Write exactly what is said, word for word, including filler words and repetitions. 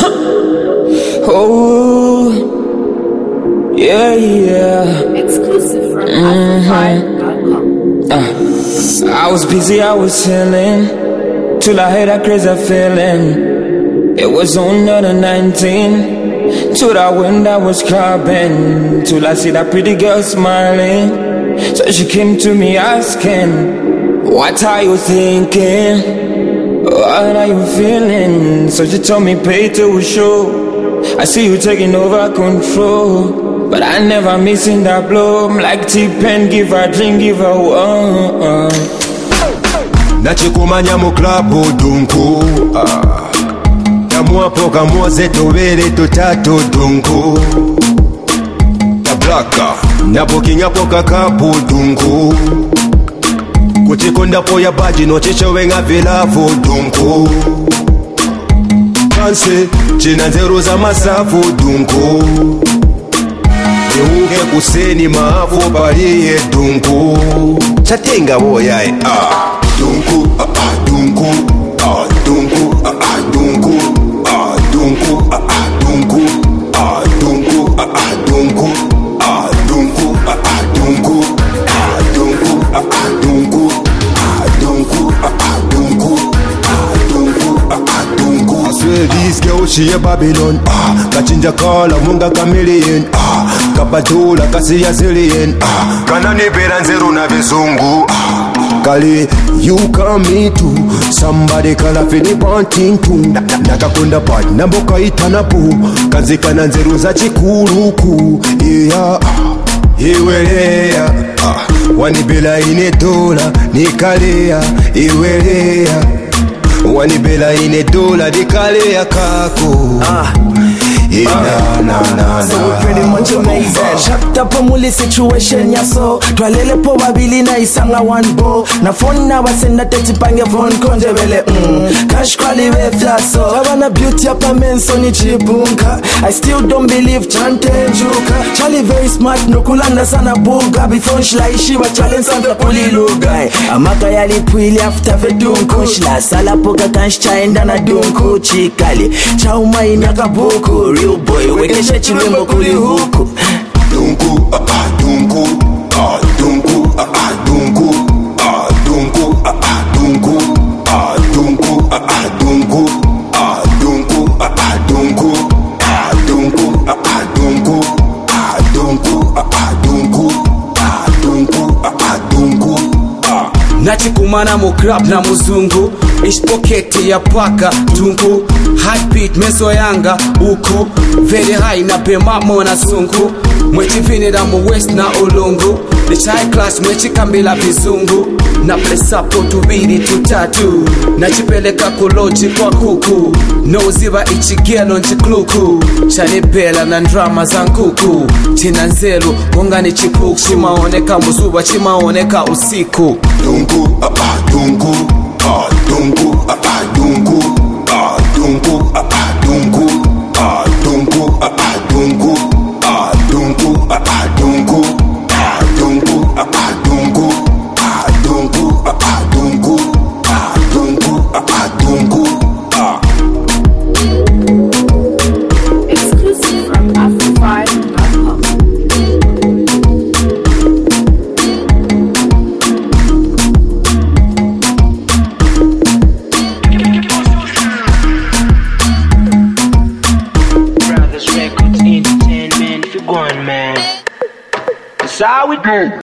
Oh, yeah, yeah. Exclusive from Mm-hmm. Afrofied dot com. Uh, I was busy, I was chilling, till I had that crazy feeling. It was on the nineteen. To that wind I was clubbing, till I see that pretty girl smiling. So she came to me asking, what are you thinking? What are you feeling? So she told me pay to show. I see you taking over control, but I never missing that blow. I'm like T-Pen, give her drink, give her one. Nachikumanya mu klabu dunku ah. Mwapo kamoze tubele tutatu dungu Tablaka Napo kinyapo kakapu dungu Kuchikonda po ya baji no chicho wenga vilavu dungu Kanse china nzeru za masafu dungu Niuge kuseni maafu paliye dungu Chatenga woyae ah. Dungu ah ah dungu ah dungu ah ah dungu Dunku, ah ah, dunku, ah dunku, ah ah, dunku, ah dunku, ah ah, dunku, ah dunku, ah ah, dunku, ah dunku, ah ah, dunku, ah dunku, ah ah, dunku. I swear this girl she a Babylon, ah kachinja kala munga chameleon, ah kabadula kasi ya zillion, ah kanani bera nzeru na vizungu, ah Kali, you come me too. Somebody call a fini wanting to. Nakakunda part namboka itanapu. Kazika na nzeru za chikuruku. Yeah, iwelea. Wanibela ine dola nikalea. Iwelea. Wanibela ine dola nikalea kako. Ah. Yeah, uh, nah, nah, nah, so we're pretty much amazing. Shut up a muli situation ya so twalele po babili na isanga one bo na phone na wasenda teti pange phone konje vele mm. Cash kwali we flaso Havana beauty up a men so ni chibunka. I still don't believe chante njuka. Charlie very smart no kulanda sana buga. Before shla ishiwa challenge santa puli lugai. Amaka yali pwili after vedunku. Shla sala poka kanshcha enda na dunku. Chikali chauma inaka buku. Real boy, wekesha chilwembo kuli huku. Dunku, ah ah, dunku, ah dunku, ah ah, dunku, ah dunku, ah ah, dunku, ah dunku, ah ah, dunku, ah dunku, ah ah, dunku, ah dunku, ah ah, dunku, ah dunku, ah ah, dunku, ah dunku, ah ah, dunku, ah. Nachikumana mu crap na muzungu. Ish pocket ya paka dungu. Heartbeat meso yanga uku. Very high na pema mona sungu. Mwechi vinira mu west na ulungu. The high class mwechi kambila vizungu. Na plesapo tubiri tutatu. Nachipeleka kuloji kwa kuku. Noziva ichigelo nchikluku. Chanipela na drama za nkuku. China nzelu wongani chipuku. Chimaoneka muzuba chimaoneka usiku. Dunku, ah ah, dunku, ah dunku, ah ah, dunku, ah dunku, ah ah, dunku, ah dunku, ah ah, dunku, ah dunku, ah ah, dunku, ah dunku, ah ah, dunku, ah dunku, ah ah, dunku, ah dunku, ah ah, dunku, ah. Exclusive from Afrofied dot com. Brothers Records Entertainment, if you're going, man. That's how we do.